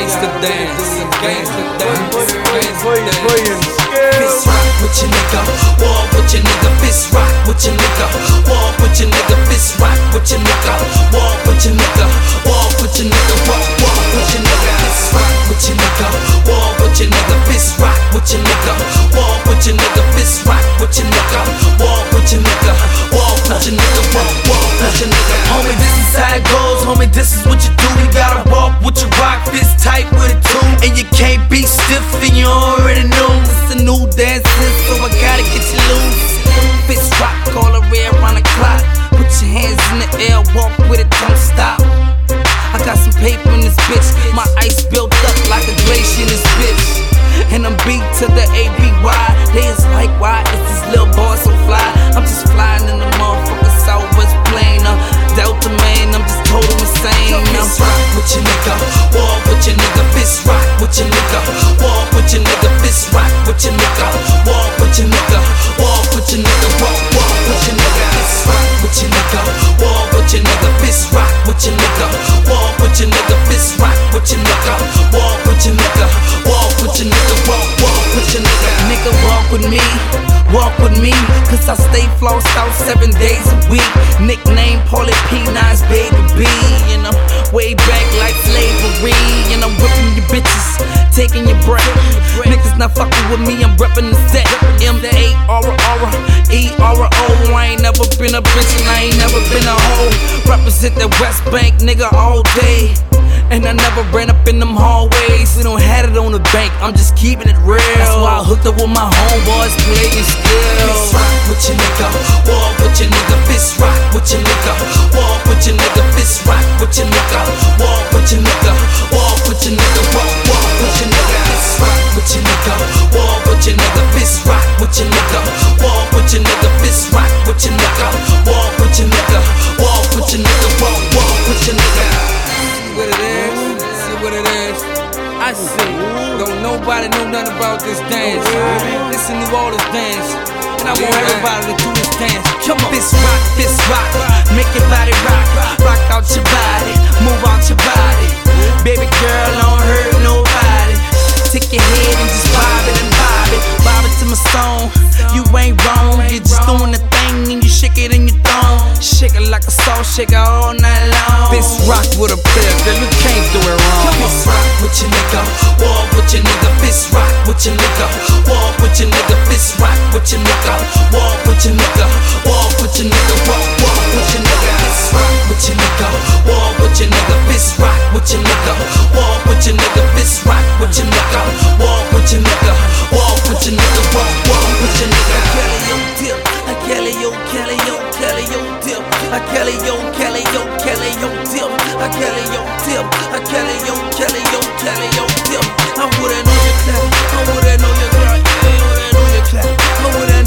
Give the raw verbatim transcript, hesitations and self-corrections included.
gangsta dance, gangsta dance, gangsta dance. Fist rock with your nigga, war with your nigga. Fist rock with your nigga, war with your nigga. Fist rock with your nigga, war with your nigga, war with your nigga, war war with your nigga. Fist rock with your nigga, war with your nigga. Fist rock with your nigga, war with your nigga. Fist rock with your nigga, war with your nigga, war with your nigga, war war with your nigga. Homie, this is how it goes. Homie, this is what you do. You gotta walk with your rock fist tight with it too, and you can't be stiff and you already know. It's a new dance, so I gotta get you loose. Fist rock all around the clock. Put your hands in the air, walk with it, don't stop. I got some paper in this bitch. My ice built up like a glacier in this bitch. And I'm beat to the A B Y. They is like, why is this little boy so fly? I'm just flying in the motherfucking Southwest plane. Uh, Delta man, I'm just total insane. I'm fist rock with your nigga, war with your nigga. Fist rock with your nigga, war with your nigga. Fist rock with your nigga, war with your nigga, war with your nigga, war war with your nigga. Fist rock with your nigga, war with your nigga. Fist rock with your nigga, war with your nigga. Fist rock with your nigga, war with your nigga, war with your nigga, war war with your nigga. Nigga, walk with me, walk with me, cause I stay flossed out seven days a week. Nickname Paulie P nine's baby B, and I'm way back like slavery, and I'm whipping your bitches, taking your breath. Niggas not fucking with me, I'm reppin' the set. M A R R E R O. I ain't never been a bitch and I ain't never been a hoe. Represent the West Bank, nigga, all day. And I never ran up in them hallways. We don't have it on the bank, I'm just keeping it real. That's why I hooked up with my homeboys, playing skills. Fist rock with your nigga, war with your nigga. Fist rock with your nigga, war with your nigga. Fist rock with your nigga, war with your nigga, war with your nigga, war war with your nigga. Fist rock with your nigga, war with your nigga. Fist rock with your nigga, war with your nigga. Fist rock with your nigga, war with your nigga, war with your nigga, war war with your nigga. What it is, see what it is. I see, don't nobody know nothing about this dance. This is New Orleans dance, and I want everybody to do this dance. Come on, fist rock, fist rock, make your body rock, rock out your body, move out your body. Baby girl, don't hurt nobody. Take your head and just bob it and bob it, bob it to my song. You ain't wrong, you're just doing the thing and you shake it in your thong. Shake it like a salt shaker all night long. Fist rock with a player, girl, you can't do it wrong. Fist rock with your nigga, war with your nigga. Fist rock with your nigga, war with your nigga. Fist rock with your nigga, war with your nigga, war with your nigga, war war with your nigga. Fist rock with your nigga, war with your nigga. Fist rock with your nigga, war with your nigga. Fist rock with your nigga, war with your nigga, war with your nigga, war war with your nigga. Kelly, yo, Kelly, yo, Kelly, yo, dip. I Kelly, yo, Kelly, yo, Kelly, yo, dip. I Kelly, yo, dip. I Kelly, yo, Kelly, yo, Kelly, yo, dip. I wouldn't know your clap. I wouldn't know your girl. I wouldn't know your clap. I wouldn't